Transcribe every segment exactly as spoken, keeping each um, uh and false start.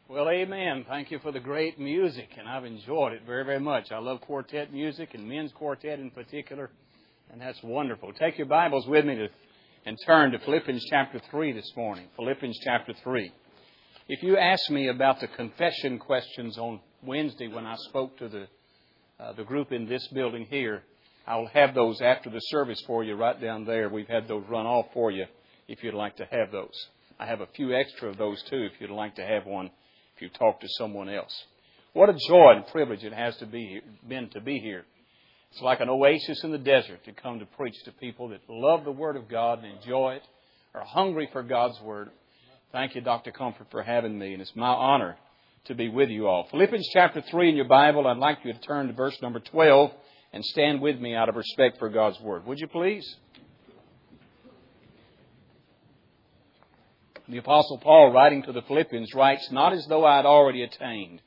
Well, amen. Thank you for the great music, and I've enjoyed it very, very much. I love quartet music and men's quartet in particular, and that's wonderful. Take your Bibles with me to, and turn to Philippians chapter three this morning. Philippians chapter three. If you ask me about the confession questions on Wednesday when I spoke to the uh, the group in this building here, I'll have those after the service for you right down there. We've had those run off for you if you'd like to have those. I have a few extra of those too if you'd like to have one. You talk to someone else. What a joy and privilege it has to be been to be here. It's like an oasis in the desert to come to preach to people that love the Word of God and enjoy it, are hungry for God's Word. Thank you, Doctor Comfort, for having me, and it's my honor to be with you all. Philippians chapter three in your Bible, I'd like you to turn to verse number twelve and stand with me out of respect for God's Word. Would you please? The Apostle Paul, writing to the Philippians, writes, "Not as though I had already attained,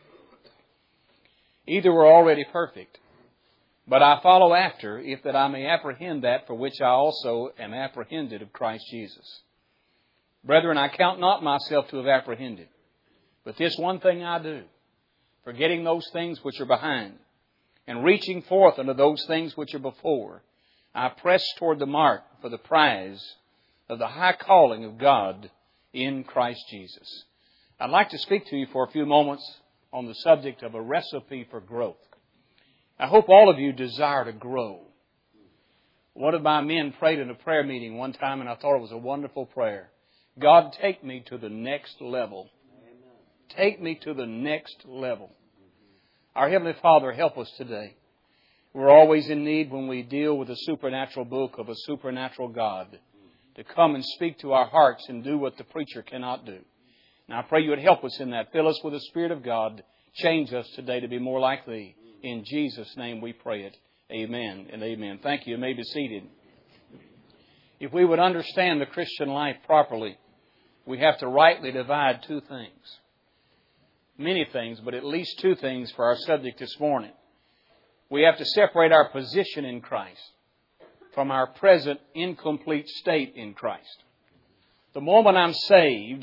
either were already perfect, but I follow after, if that I may apprehend that for which I also am apprehended of Christ Jesus. Brethren, I count not myself to have apprehended, but this one thing I do, forgetting those things which are behind, and reaching forth unto those things which are before, I press toward the mark for the prize of the high calling of God in Christ Jesus." I'd like to speak to you for a few moments on the subject of a recipe for growth. I hope all of you desire to grow. One of my men prayed in a prayer meeting one time, and I thought it was a wonderful prayer. God, take me to the next level. Take me to the next level. Our Heavenly Father, help us today. We're always in need when we deal with a supernatural book of a supernatural God to come and speak to our hearts and do what the preacher cannot do. Now I pray you would help us in that. Fill us with the Spirit of God. Change us today to be more like Thee. In Jesus' name we pray it. Amen and amen. Thank you. You may be seated. If we would understand the Christian life properly, we have to rightly divide two things. Many things, but at least two things for our subject this morning. We have to separate our position in Christ from our present incomplete state in Christ. The moment I'm saved,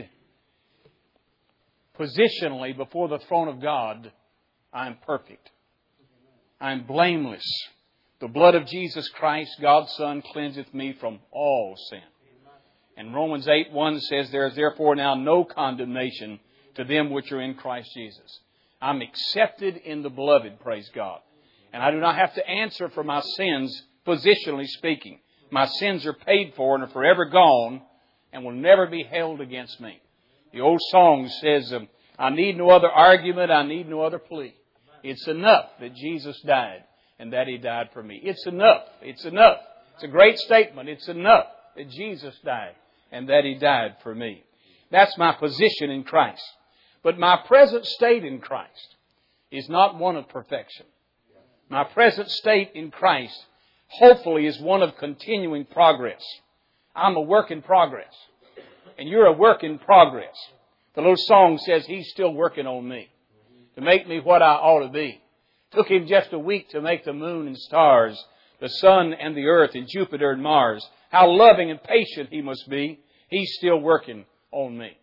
positionally before the throne of God, I'm perfect. I'm blameless. The blood of Jesus Christ, God's Son, cleanseth me from all sin. And Romans eight one says, "There is therefore now no condemnation to them which are in Christ Jesus." I'm accepted in the beloved, praise God. And I do not have to answer for my sins, positionally speaking. My sins are paid for and are forever gone and will never be held against me. The old song says, um, I need no other argument, I need no other plea. It's enough that Jesus died and that He died for me. It's enough. It's enough. It's a great statement. It's enough that Jesus died and that He died for me. That's my position in Christ. But my present state in Christ is not one of perfection. My present state in Christ hopefully is one of continuing progress. I'm a work in progress. And you're a work in progress. The little song says, He's still working on me to make me what I ought to be. It took Him just a week to make the moon and stars, the sun and the earth and Jupiter and Mars. How loving and patient He must be. He's still working on me.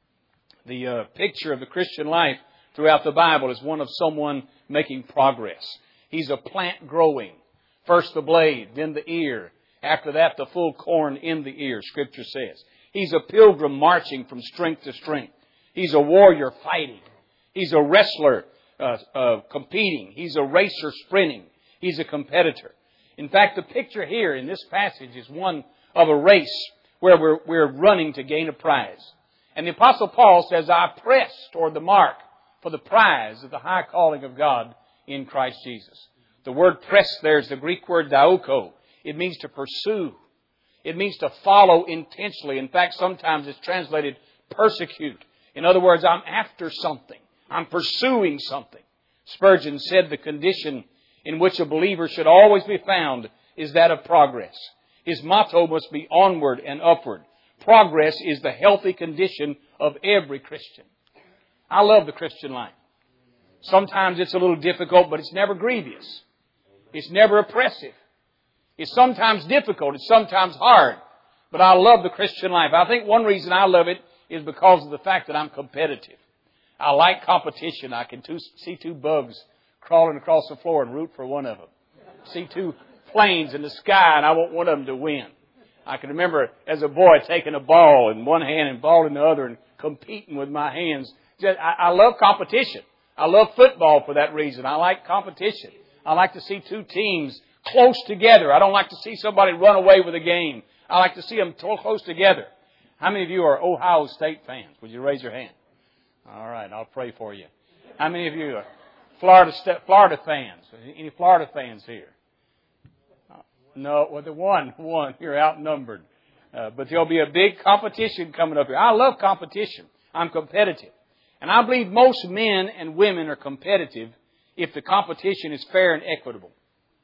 The uh, picture of the Christian life throughout the Bible is one of someone making progress. He's a plant growing. First the blade, then the ear. After that, the full corn in the ear, Scripture says. He's a pilgrim marching from strength to strength. He's a warrior fighting. He's a wrestler uh, uh, competing. He's a racer sprinting. He's a competitor. In fact, the picture here in this passage is one of a race where we're, we're running to gain a prize. And the Apostle Paul says, I press toward the mark for the prize of the high calling of God in Christ Jesus. The word press there is the Greek word dioko. It means to pursue. It means to follow intensely. In fact, sometimes it's translated persecute. In other words, I'm after something. I'm pursuing something. Spurgeon said the condition in which a believer should always be found is that of progress. His motto must be onward and upward. Progress is the healthy condition of every Christian. I love the Christian life. Sometimes it's a little difficult, but it's never grievous. It's never oppressive. It's sometimes difficult. It's sometimes hard. But I love the Christian life. I think one reason I love it is because of the fact that I'm competitive. I like competition. I can two, see two bugs crawling across the floor and root for one of them. See two planes in the sky and I want one of them to win. I can remember as a boy taking a ball in one hand and ball in the other and competing with my hands. Just, I, I love competition. I love football for that reason. I like competition. I like to see two teams close together. I don't like to see somebody run away with a game. I like to see them close together. How many of you are Ohio State fans? Would you raise your hand? All right, I'll pray for you. How many of you are Florida Florida fans? Any Florida fans here? No, well, the one, one, you're outnumbered. Uh, but there'll be a big competition coming up here. I love competition. I'm competitive. And I believe most men and women are competitive if the competition is fair and equitable.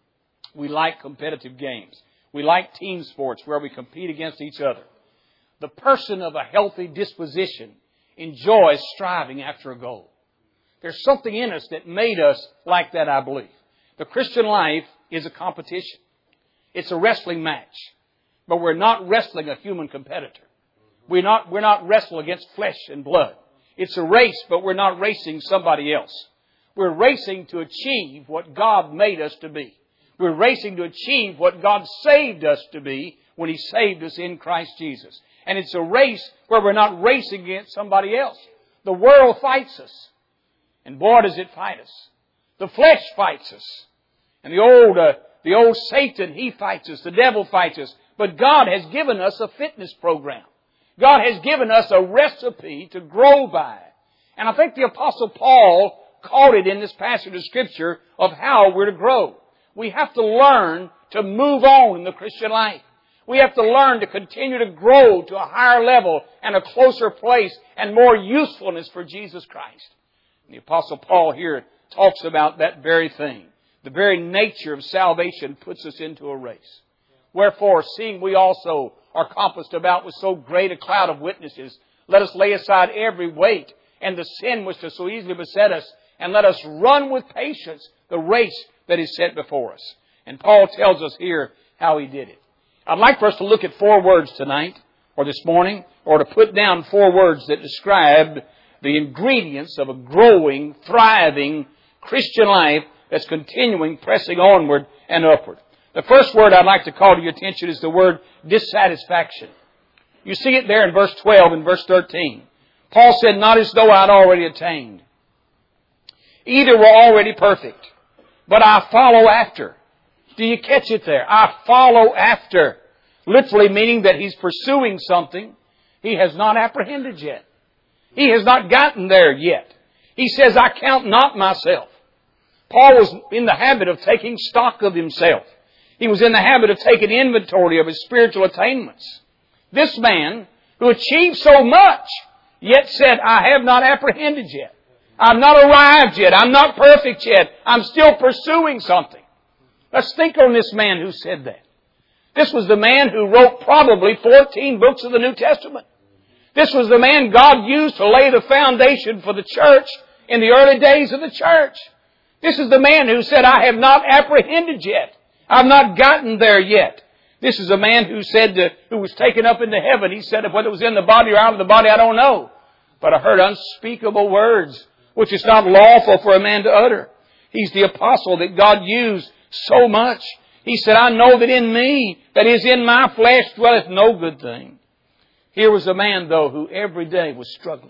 We like competitive games. We like team sports where we compete against each other. The person of a healthy disposition enjoys striving after a goal. There's something in us that made us like that, I believe. The Christian life is a competition. It's a wrestling match. But we're not wrestling a human competitor. We're not, we're not wrestling against flesh and blood. It's a race, but we're not racing somebody else. We're racing to achieve what God made us to be. We're racing to achieve what God saved us to be when He saved us in Christ Jesus. And it's a race where we're not racing against somebody else. The world fights us. And boy, does it fight us. The flesh fights us. And the old, uh, the old Satan, he fights us. The devil fights us. But God has given us a fitness program. God has given us a recipe to grow by. And I think the Apostle Paul called it in this passage of Scripture of how we're to grow. We have to learn to move on in the Christian life. We have to learn to continue to grow to a higher level and a closer place and more usefulness for Jesus Christ. And the Apostle Paul here talks about that very thing. The very nature of salvation puts us into a race. Wherefore, seeing we also are compassed about with so great a cloud of witnesses, let us lay aside every weight and the sin which does so easily beset us, and let us run with patience the race that is set before us. And Paul tells us here how he did it. I'd like for us to look at four words tonight, or this morning, or to put down four words that describe the ingredients of a growing, thriving Christian life that's continuing, pressing onward and upward. The first word I'd like to call to your attention is the word dissatisfaction. You see it there in verse twelve and verse thirteen. Paul said, not as though I'd already attained. Either were already perfect, but I follow after. Do you catch it there? I follow after. Literally meaning that he's pursuing something he has not apprehended yet. He has not gotten there yet. He says, I count not myself. Paul was in the habit of taking stock of himself. He was in the habit of taking inventory of his spiritual attainments. This man, who achieved so much, yet said, I have not apprehended yet. I'm not arrived yet. I'm not perfect yet. I'm still pursuing something. Let's think on this man who said that. This was the man who wrote probably fourteen books of the New Testament. This was the man God used to lay the foundation for the church in the early days of the church. This is the man who said, I have not apprehended yet. I've not gotten there yet. This is a man who said, to, who was taken up into heaven. He said, whether it was in the body or out of the body, I don't know. But I heard unspeakable words, which is not lawful for a man to utter. He's the apostle that God used so much. He said, I know that in me, that is in my flesh, dwelleth no good thing. Here was a man, though, who every day was struggling,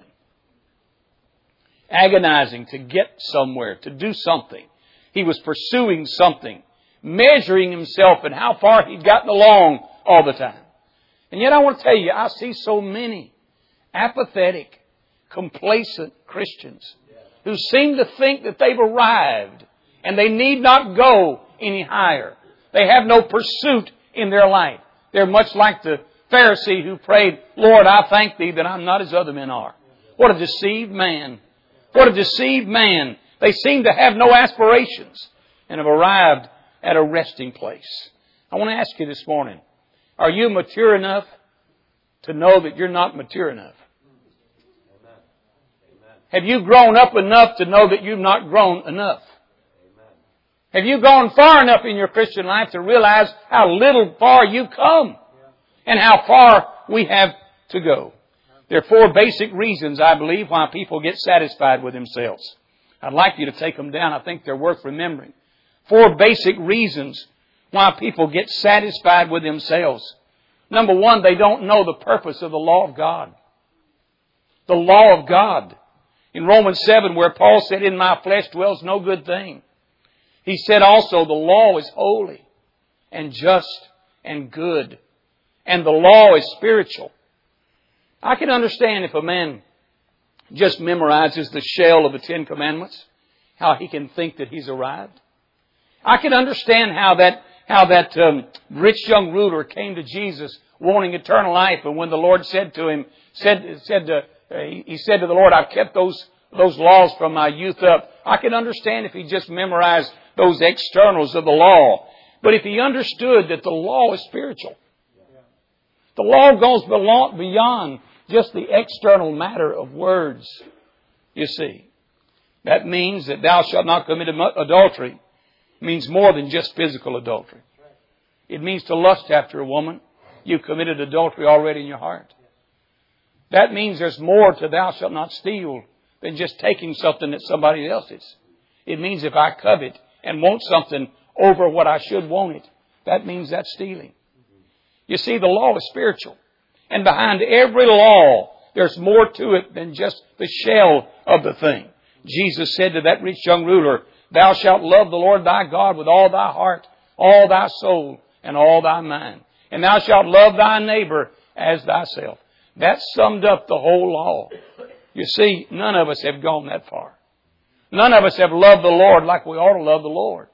agonizing to get somewhere, to do something. He was pursuing something, measuring himself and how far he'd gotten along all the time. And yet I want to tell you, I see so many apathetic, complacent Christians who seem to think that they've arrived and they need not go any higher. They have no pursuit in their life. They're much like the Pharisee who prayed, Lord, I thank Thee that I'm not as other men are. What a deceived man. What a deceived man. They seem to have no aspirations and have arrived at a resting place. I want to ask you this morning, are you mature enough to know that you're not mature enough? Amen. Have you grown up enough to know that you've not grown enough? Amen. Have you gone far enough in your Christian life to realize how little far you've come and how far we have to go? There are four basic reasons, I believe, why people get satisfied with themselves. I'd like you to take them down. I think they're worth remembering. Four basic reasons why people get satisfied with themselves. Number one, they don't know the purpose of the law of God. The law of God. In Romans seven, where Paul said, "In my flesh dwells no good thing," he said also, the law is holy and just and good. And the law is spiritual. I can understand if a man just memorizes the shell of the Ten Commandments, how he can think that he's arrived. I can understand how that how that um, rich young ruler came to Jesus wanting eternal life, and when the Lord said to him, said said to, uh, he said to the Lord, "I've kept those those laws from my youth up." I can understand if he just memorized those externals of the law, but if he understood that the law is spiritual, the law goes beyond just the external matter of words. You see, that means that thou shalt not commit adultery. It means more than just physical adultery. It means to lust after a woman. You've committed adultery already in your heart. That means there's more to thou shalt not steal than just taking something that somebody else's. It means if I covet and want something over what I should want it, that means that's stealing. You see, the law is spiritual. And behind every law, there's more to it than just the shell of the thing. Jesus said to that rich young ruler, "Thou shalt love the Lord thy God with all thy heart, all thy soul, and all thy mind. And thou shalt love thy neighbor as thyself." That summed up the whole law. You see, none of us have gone that far. None of us have loved the Lord like we ought to love the Lord.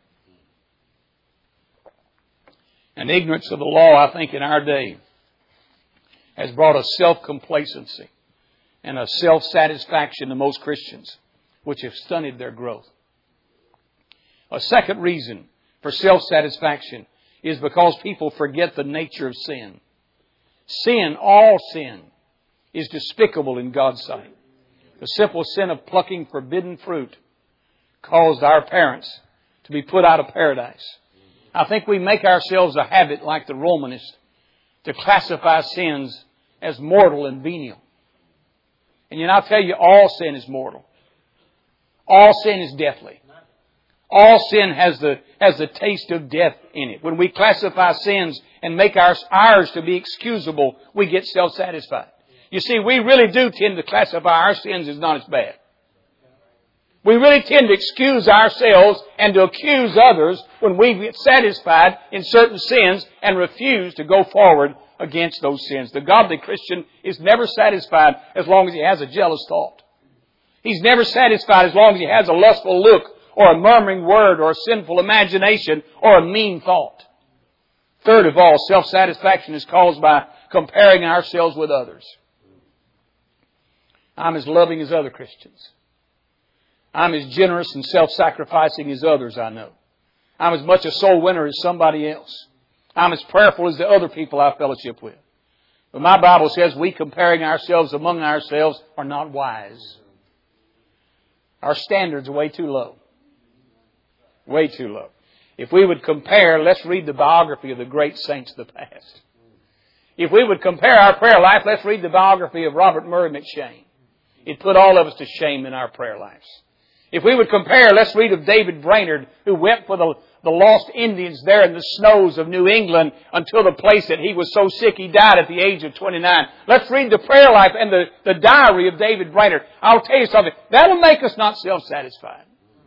And ignorance of the law, I think, in our day has brought a self-complacency and a self-satisfaction to most Christians, which have stunted their growth. A second reason for self-satisfaction is because people forget the nature of sin. Sin, all sin, is despicable in God's sight. The simple sin of plucking forbidden fruit caused our parents to be put out of paradise. I think we make ourselves a habit, like the Romanists, to classify sins as mortal and venial. And you know, I'll tell you, all sin is mortal. All sin is deathly. All sin has the has the taste of death in it. When we classify sins and make ours, ours to be excusable, we get self-satisfied. You see, we really do tend to classify our sins as not as bad. We really tend to excuse ourselves and to accuse others when we get satisfied in certain sins and refuse to go forward against those sins. The godly Christian is never satisfied as long as he has a jealous thought. He's never satisfied as long as he has a lustful look or a murmuring word or a sinful imagination or a mean thought. Third of all, self-satisfaction is caused by comparing ourselves with others. I'm as loving as other Christians. I'm as generous and self-sacrificing as others I know. I'm as much a soul winner as somebody else. I'm as prayerful as the other people I fellowship with. But my Bible says we comparing ourselves among ourselves are not wise. Our standards are way too low. Way too low. If we would compare, let's read the biography of the great saints of the past. If we would compare our prayer life, let's read the biography of Robert Murray McCheyne. It put all of us to shame in our prayer lives. If we would compare, let's read of David Brainerd, who went for the, the lost Indians there in the snows of New England until the place that he was so sick he died at the age of twenty-nine. Let's read the prayer life and the, the diary of David Brainerd. I'll tell you something. That'll make us not self-satisfied.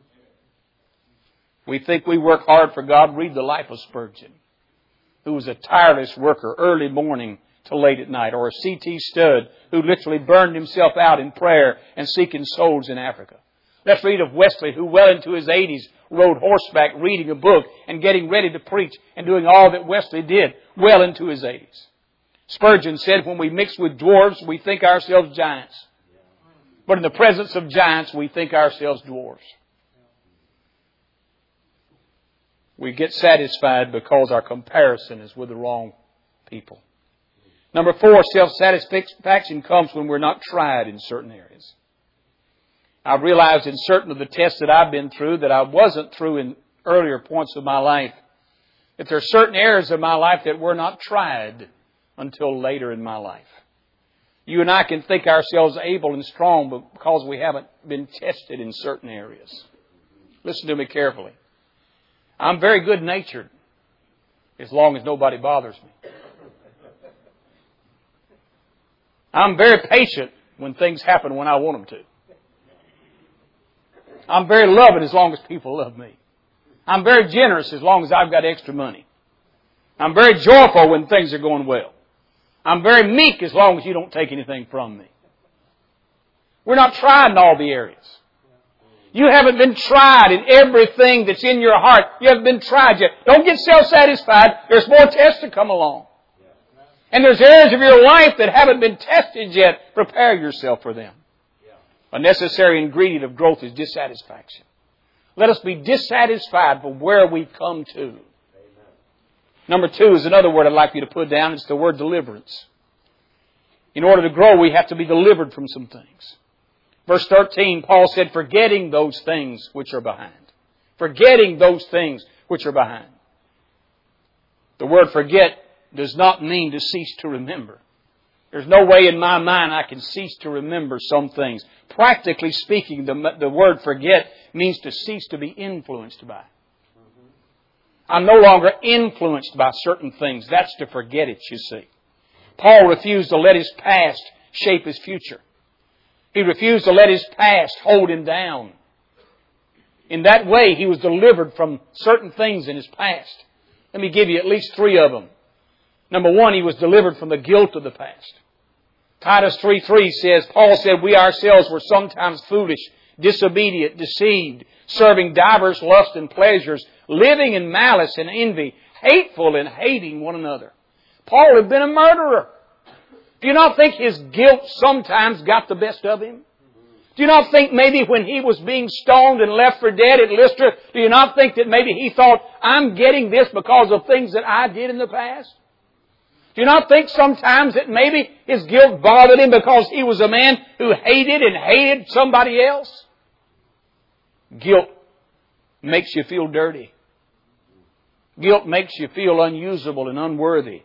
We think we work hard for God. Read the life of Spurgeon, who was a tireless worker, early morning to late at night. Or C T Studd, who literally burned himself out in prayer and seeking souls in Africa. Let's read of Wesley, who well into his eighties rode horseback, reading a book and getting ready to preach and doing all that Wesley did well into his eighties. Spurgeon said, when we mix with dwarves, we think ourselves giants. But in the presence of giants, we think ourselves dwarves. We get satisfied because our comparison is with the wrong people. Number four, self-satisfaction comes when we're not tried in certain areas. I've realized in certain of the tests that I've been through that I wasn't through in earlier points of my life, that there are certain areas of my life that were not tried until later in my life. You and I can think ourselves able and strong because we haven't been tested in certain areas. Listen to me carefully. I'm very good-natured as long as nobody bothers me. I'm very patient when things happen when I want them to. I'm very loving as long as people love me. I'm very generous as long as I've got extra money. I'm very joyful when things are going well. I'm very meek as long as you don't take anything from me. We're not tried in all the areas. You haven't been tried in everything that's in your heart. You haven't been tried yet. Don't get self-satisfied. There's more tests to come along. And there's areas of your life that haven't been tested yet. Prepare yourself for them. A necessary ingredient of growth is dissatisfaction. Let us be dissatisfied with where we've come to. Number two is another word I'd like you to put down. It's the word deliverance. In order to grow, we have to be delivered from some things. Verse thirteen, Paul said, forgetting those things which are behind. Forgetting those things which are behind. The word forget does not mean to cease to remember. There's no way in my mind I can cease to remember some things. Practically speaking, the, the word forget means to cease to be influenced by. I'm no longer influenced by certain things. That's to forget it, you see. Paul refused to let his past shape his future. He refused to let his past hold him down. In that way, he was delivered from certain things in his past. Let me give you at least three of them. Number one, he was delivered from the guilt of the past. Titus three three says, Paul said, we ourselves were sometimes foolish, disobedient, deceived, serving divers lusts and pleasures, living in malice and envy, hateful and hating one another. Paul had been a murderer. Do you not think his guilt sometimes got the best of him? Do you not think maybe when he was being stoned and left for dead at Lystra, do you not think that maybe he thought, I'm getting this because of things that I did in the past? Do you not think sometimes that maybe his guilt bothered him because he was a man who hated and hated somebody else? Guilt makes you feel dirty. Guilt makes you feel unusable and unworthy.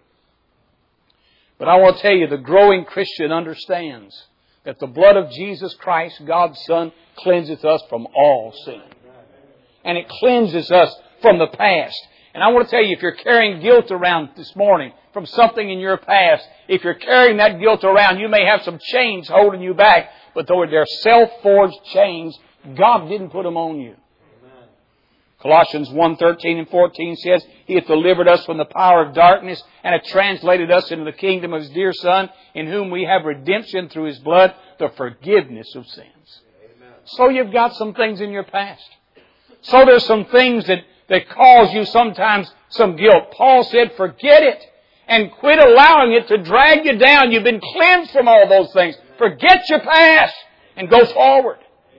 But I want to tell you, the growing Christian understands that the blood of Jesus Christ, God's Son, cleanseth us from all sin. And it cleanses us from the past. And I want to tell you, if you're carrying guilt around this morning from something in your past, if you're carrying that guilt around, you may have some chains holding you back, but though they're self-forged chains, God didn't put them on you. Amen. Colossians one thirteen and fourteen says, He hath delivered us from the power of darkness and hath translated us into the kingdom of His dear Son, in whom we have redemption through His blood, the forgiveness of sins. Amen. So you've got some things in your past. So there's some things that that cause you sometimes some guilt. Paul said, forget it and quit allowing it to drag you down. You've been cleansed from all those things. Forget your past and go forward.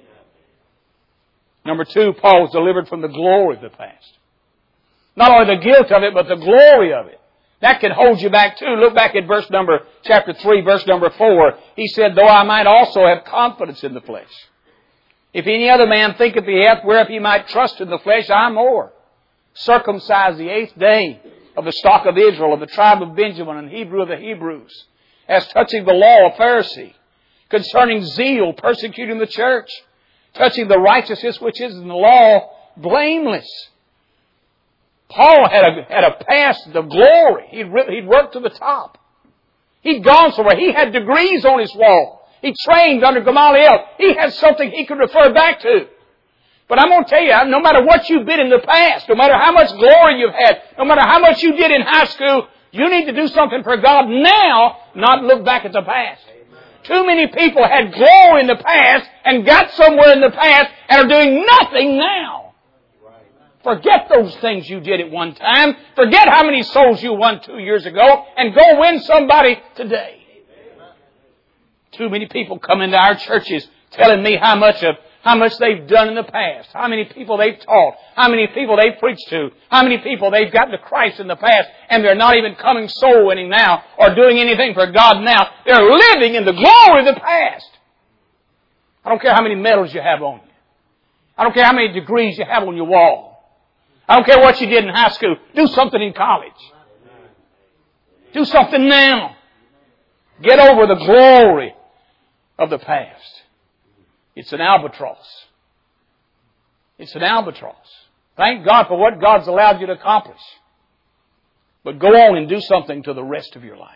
Number two, Paul was delivered from the glory of the past. Not only the guilt of it, but the glory of it. That can hold you back too. Look back at verse number, chapter three, verse number four. He said, though I might also have confidence in the flesh. If any other man thinketh he hath whereof he might trust in the flesh, I more. Circumcised the eighth day of the stock of Israel, of the tribe of Benjamin, and Hebrew of the Hebrews, as touching the law, a Pharisee, concerning zeal, persecuting the church, touching the righteousness which is in the law, blameless. Paul had a, had a past of glory. He'd, he'd worked to the top. He'd gone somewhere. He had degrees on his wall. He trained under Gamaliel. He had something he could refer back to. But I'm going to tell you, no matter what you've been in the past, no matter how much glory you've had, no matter how much you did in high school, you need to do something for God now, not look back at the past. Amen. Too many people had glory in the past and got somewhere in the past and are doing nothing now. Right. Forget those things you did at one time. Forget how many souls you won two years ago and go win somebody today. Amen. Too many people come into our churches telling me how much of How much they've done in the past. How many people they've taught. How many people they've preached to. How many people they've gotten to Christ in the past. And they're not even coming soul winning now. Or doing anything for God now. They're living in the glory of the past. I don't care how many medals you have on you. I don't care how many degrees you have on your wall. I don't care what you did in high school. Do something in college. Do something now. Get over the glory of the past. It's an albatross. It's an albatross. Thank God for what God's allowed you to accomplish. But go on and do something to the rest of your life.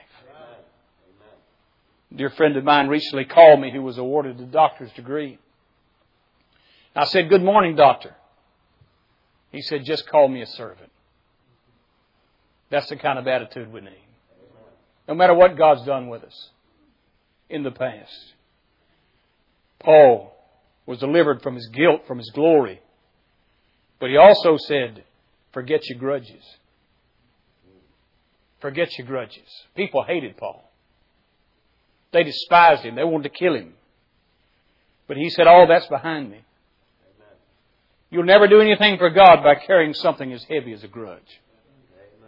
A dear friend of mine recently called me who was awarded a doctor's degree. I said, "Good morning, doctor." He said, "Just call me a servant." That's the kind of attitude we need. No matter what God's done with us in the past. Paul was delivered from his guilt, from his glory. But he also said, forget your grudges. Forget your grudges. People hated Paul. They despised him. They wanted to kill him. But he said, all that's behind me. Amen. You'll never do anything for God by carrying something as heavy as a grudge. Amen.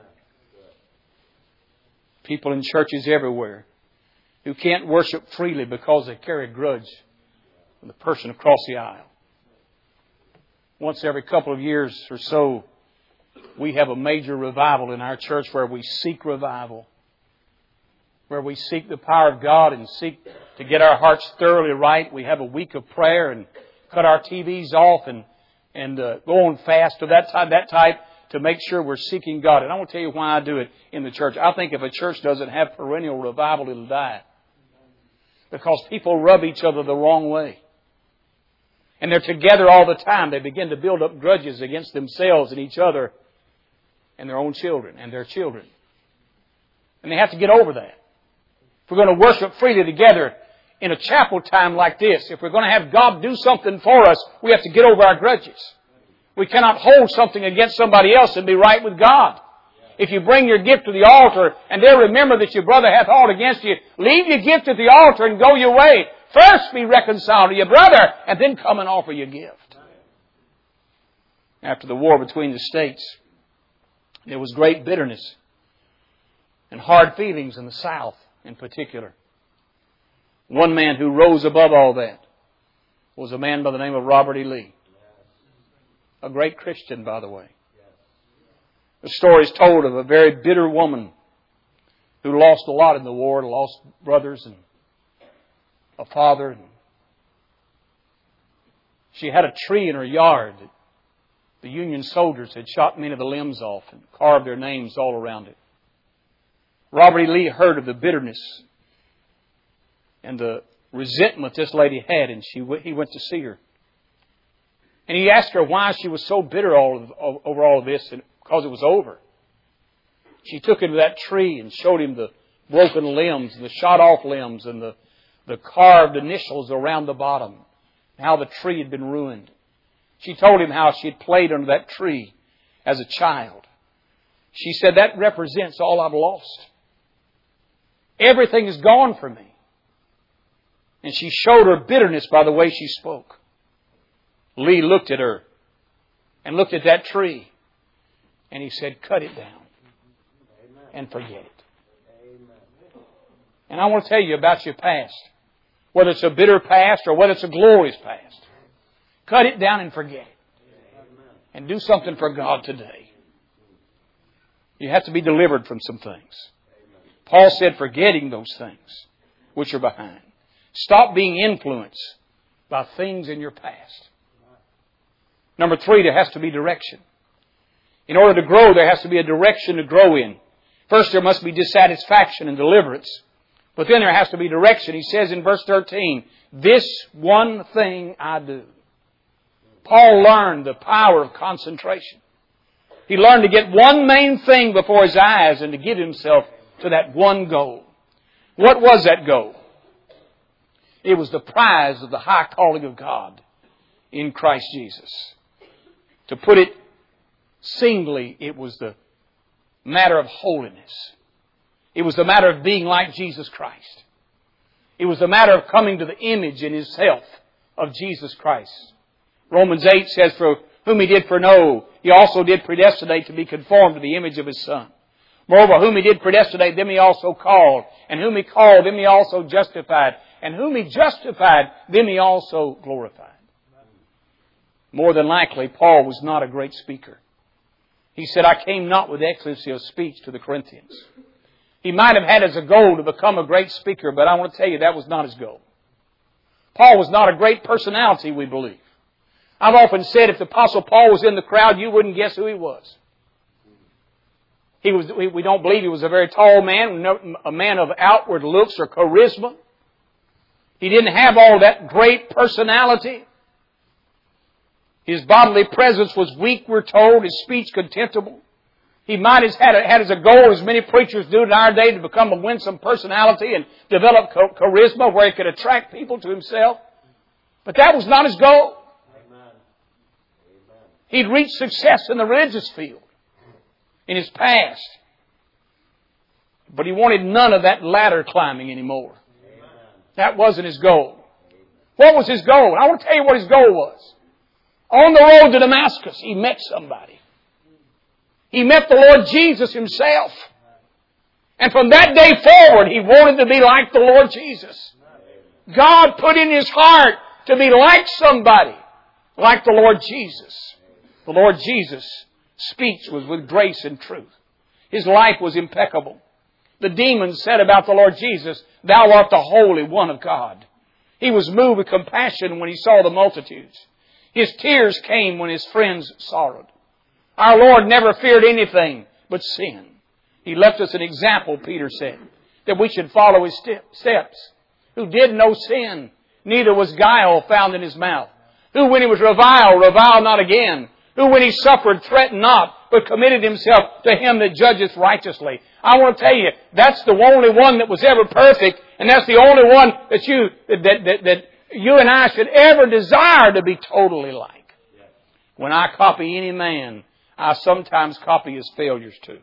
People in churches everywhere who can't worship freely because they carry a grudge from the person across the aisle. Once every couple of years or so, we have a major revival in our church where we seek revival. Where we seek the power of God and seek to get our hearts thoroughly right. We have a week of prayer and cut our T Vs off and and uh, go on fast of that type, that type to make sure we're seeking God. And I want to tell you why I do it in the church. I think if a church doesn't have perennial revival, it'll die. Because people rub each other the wrong way. And they're together all the time. They begin to build up grudges against themselves and each other and their own children and their children. And they have to get over that. If we're going to worship freely together in a chapel time like this, if we're going to have God do something for us, we have to get over our grudges. We cannot hold something against somebody else and be right with God. If you bring your gift to the altar and there remember that your brother hath aught against you, leave your gift at the altar and go your way. First be reconciled to your brother and then come and offer your gift. After the war between the states, there was great bitterness and hard feelings in the South in particular. One man who rose above all that was a man by the name of Robert E. Lee. A great Christian, by the way. The story is told of a very bitter woman who lost a lot in the war, lost brothers and a father. And she had a tree in her yard. The Union soldiers had shot many of the limbs off and carved their names all around it. Robert E. Lee heard of the bitterness and the resentment this lady had, and she he went to see her. And he asked her why she was so bitter all of, over all of this, and because it was over. She took him to that tree and showed him the broken limbs, and the shot off limbs, and the, the carved initials around the bottom, and how the tree had been ruined. She told him how she had played under that tree as a child. She said, that represents all I've lost. Everything is gone from me. And she showed her bitterness by the way she spoke. Lee looked at her and looked at that tree. And he said, cut it down and forget it. And I want to tell you about your past. Whether it's a bitter past or whether it's a glorious past. Cut it down and forget it. And do something for God today. You have to be delivered from some things. Paul said, forgetting those things which are behind. Stop being influenced by things in your past. Number three, there has to be direction. In order to grow, there has to be a direction to grow in. First, there must be dissatisfaction and deliverance. But then there has to be direction. He says in verse thirteen, this one thing I do. Paul learned the power of concentration. He learned to get one main thing before his eyes and to give himself to that one goal. What was that goal? It was the prize of the high calling of God in Christ Jesus. To put it singly, it was the matter of holiness. It was the matter of being like Jesus Christ. It was the matter of coming to the image in Himself of Jesus Christ. Romans eight says, for whom He did foreknow, He also did predestinate to be conformed to the image of His Son. Moreover, whom He did predestinate, them He also called. And whom He called, them He also justified. And whom He justified, them He also glorified. More than likely, Paul was not a great speaker. He said, I came not with excellency of speech to the Corinthians. He might have had as a goal to become a great speaker, but I want to tell you that was not his goal. Paul was not a great personality, we believe. I've often said if the Apostle Paul was in the crowd, you wouldn't guess who he was. He was. We don't believe he was a very tall man, a man of outward looks or charisma. He didn't have all that great personality. His bodily presence was weak, we're told. His speech contemptible. He might have had, had as a goal, as many preachers do in our day, to become a winsome personality and develop charisma where he could attract people to himself. But that was not his goal. Amen. He'd reached success in the religious field in his past. But he wanted none of that ladder climbing anymore. Amen. That wasn't his goal. What was his goal? I want to tell you what his goal was. On the road to Damascus, he met somebody. He met the Lord Jesus Himself. And from that day forward, he wanted to be like the Lord Jesus. God put in his heart to be like somebody, like the Lord Jesus. The Lord Jesus' speech was with grace and truth. His life was impeccable. The demons said about the Lord Jesus, "Thou art the Holy One of God." He was moved with compassion when he saw the multitudes. His tears came when his friends sorrowed. Our Lord never feared anything but sin. He left us an example, Peter said, that we should follow His steps. Who did no sin, neither was guile found in His mouth. Who when He was reviled, reviled not again. Who when He suffered, threatened not, but committed Himself to Him that judgeth righteously. I want to tell you, that's the only one that was ever perfect, and that's the only one that you, that, that, that you and I should ever desire to be totally like. When I copy any man, I sometimes copy his failures too.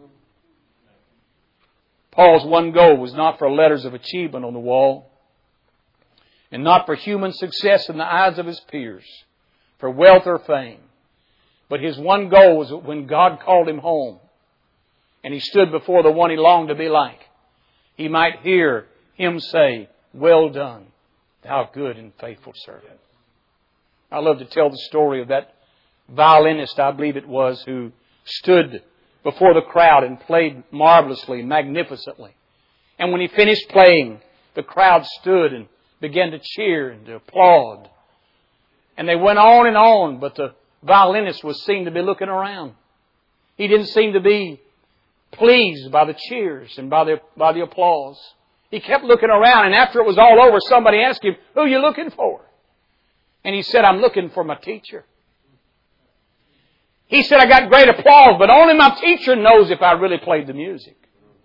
Paul's one goal was not for letters of achievement on the wall, and not for human success in the eyes of his peers, for wealth or fame. But his one goal was that when God called him home, and he stood before the one he longed to be like, he might hear Him say, "Well done, thou good and faithful servant." I love to tell the story of that violinist, I believe it was, who stood before the crowd and played marvelously, magnificently. And when he finished playing, the crowd stood and began to cheer and to applaud. And they went on and on, but the violinist was seen to be looking around. He didn't seem to be pleased by the cheers and by the, by the applause. He kept looking around, and after it was all over, somebody asked him, "Who are you looking for?" And he said, "I'm looking for my teacher." He said, "I got great applause, but only my teacher knows if I really played the music.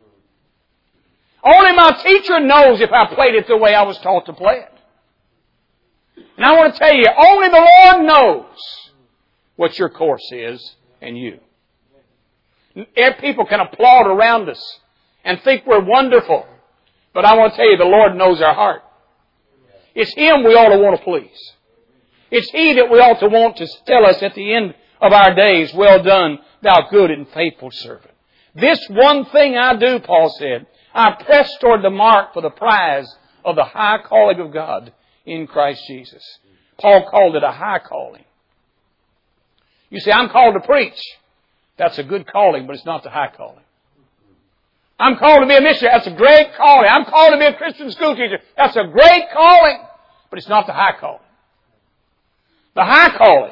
Only my teacher knows if I played it the way I was taught to play it." And I want to tell you, only the Lord knows what your course is and you. People can applaud around us and think we're wonderful, but I want to tell you, the Lord knows our heart. It's Him we ought to want to please. It's He that we ought to want to tell us at the end of our days, "Well done, thou good and faithful servant." This one thing I do, Paul said, I press toward the mark for the prize of the high calling of God in Christ Jesus. Paul called it a high calling. You say, "I'm called to preach." That's a good calling, but it's not the high calling. "I'm called to be a missionary." That's a great calling. "I'm called to be a Christian school teacher." That's a great calling, but it's not the high calling. The high calling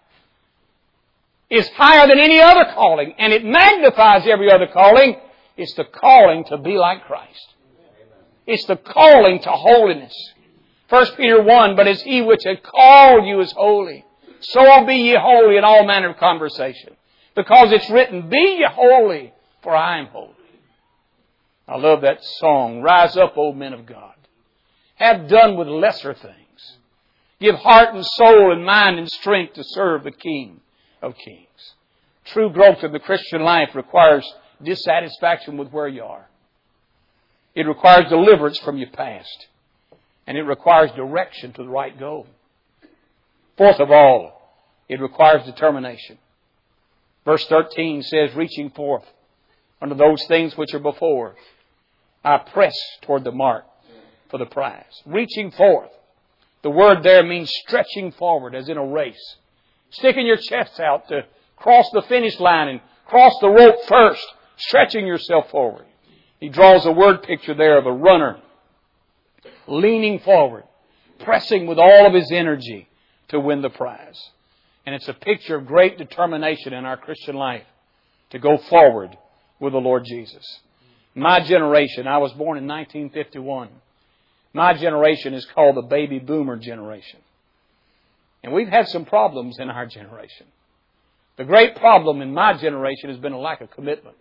is higher than any other calling, and it magnifies every other calling. It's the calling to be like Christ. It's the calling to holiness. First Peter one, "But as He which hath called you is holy, so be ye holy in all manner of conversation. Because it's written, Be ye holy, for I am holy." I love that song. Rise up, O men of God. Have done with lesser things. Give heart and soul and mind and strength to serve the King of Kings. True growth in the Christian life requires dissatisfaction with where you are. It requires deliverance from your past. And it requires direction to the right goal. Fourth of all, it requires determination. Verse thirteen says, "Reaching forth unto those things which are before, I press toward the mark for the prize." Reaching forth. The word there means stretching forward, as in a race. Sticking your chest out to cross the finish line and cross the rope first, stretching yourself forward. He draws a word picture there of a runner leaning forward, pressing with all of his energy to win the prize. And it's a picture of great determination in our Christian life to go forward with the Lord Jesus. My generation, I was born in nineteen fifty-one. My generation is called the baby boomer generation. And we've had some problems in our generation. The great problem in my generation has been a lack of commitment.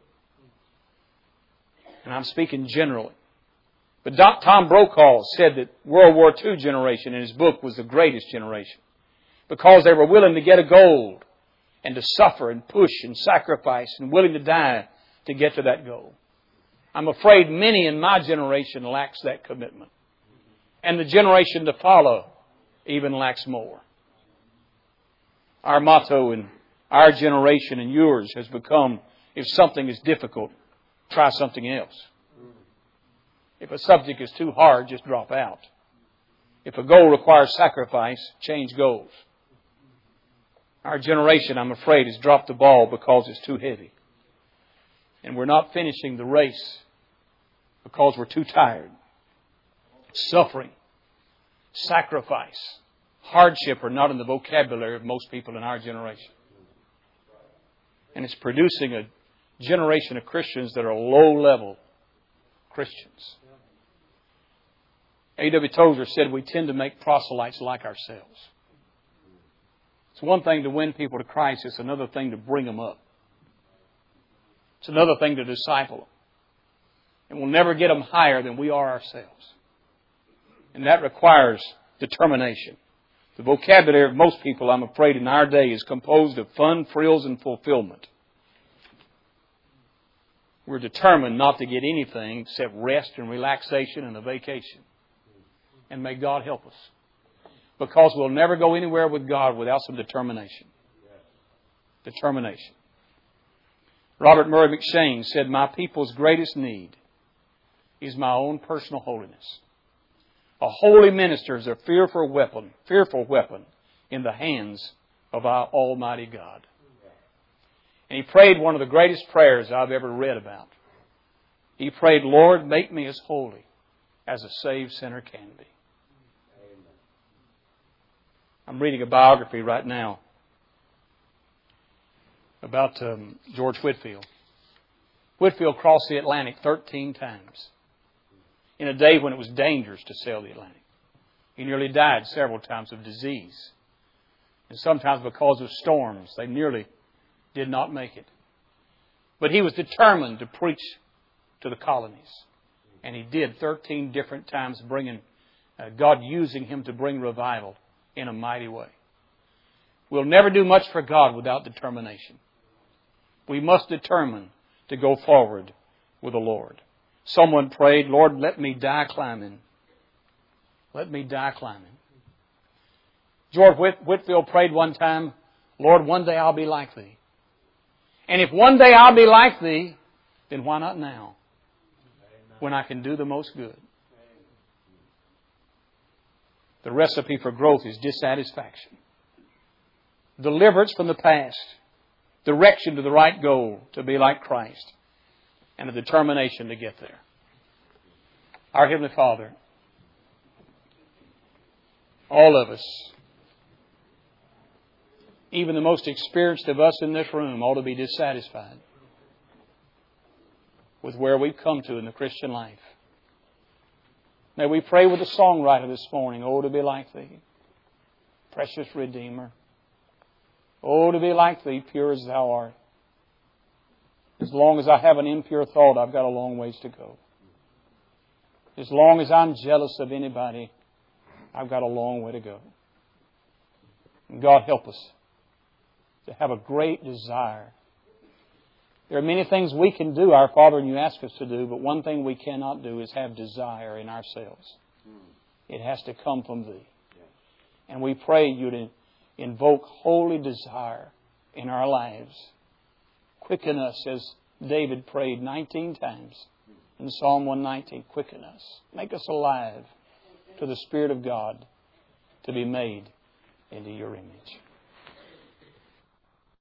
And I'm speaking generally. But Doctor Tom Brokaw said that World War Two generation in his book was the greatest generation because they were willing to get a goal and to suffer and push and sacrifice and willing to die to get to that goal. I'm afraid many in my generation lacks that commitment. And the generation to follow even lacks more. Our motto in our generation and yours has become, if something is difficult, try something else. If a subject is too hard, just drop out. If a goal requires sacrifice, change goals. Our generation, I'm afraid, has dropped the ball because it's too heavy. And we're not finishing the race because we're too tired. Suffering, sacrifice, hardship are not in the vocabulary of most people in our generation. And it's producing a generation of Christians that are low-level Christians. A W Tozer said we tend to make proselytes like ourselves. It's one thing to win people to Christ. It's another thing to bring them up. It's another thing to disciple them. And we'll never get them higher than we are ourselves. And that requires determination. The vocabulary of most people, I'm afraid, in our day is composed of fun, frills, and fulfillment. We're determined not to get anything except rest and relaxation and a vacation. And may God help us. Because we'll never go anywhere with God without some determination. Determination. Robert Murray McShane said, my people's greatest need is my own personal holiness. A holy minister is a fearful weapon, fearful weapon in the hands of our Almighty God. And he prayed one of the greatest prayers I've ever read about. He prayed, Lord, make me as holy as a saved sinner can be. I'm reading a biography right now about um, George Whitefield. Whitefield crossed the Atlantic thirteen times in a day when it was dangerous to sail the Atlantic. He nearly died several times of disease. And sometimes because of storms, they nearly did not make it. But he was determined to preach to the colonies. And he did thirteen different times, bringing uh, God using him to bring revival in a mighty way. We'll never do much for God without determination. We must determine to go forward with the Lord. Someone prayed, Lord, let me die climbing. Let me die climbing. George Whitefield prayed one time, Lord, one day I'll be like Thee. And if one day I'll be like Thee, then why not now? When I can do the most good. The recipe for growth is dissatisfaction. Deliverance from the past. Direction to the right goal, to be like Christ. And a determination to get there. Our Heavenly Father, all of us, even the most experienced of us in this room, ought to be dissatisfied with where we've come to in the Christian life. May we pray with the songwriter this morning, oh, to be like Thee, precious Redeemer. Oh, to be like Thee, pure as Thou art. As long as I have an impure thought, I've got a long ways to go. As long as I'm jealous of anybody, I've got a long way to go. And God, help us to have a great desire. There are many things we can do, our Father, and You ask us to do, but one thing we cannot do is have desire in ourselves. It has to come from Thee. And we pray You to invoke holy desire in our lives. Quicken us, as David prayed nineteen times in Psalm one nineteen. Quicken us. Make us alive to the Spirit of God to be made into Your image.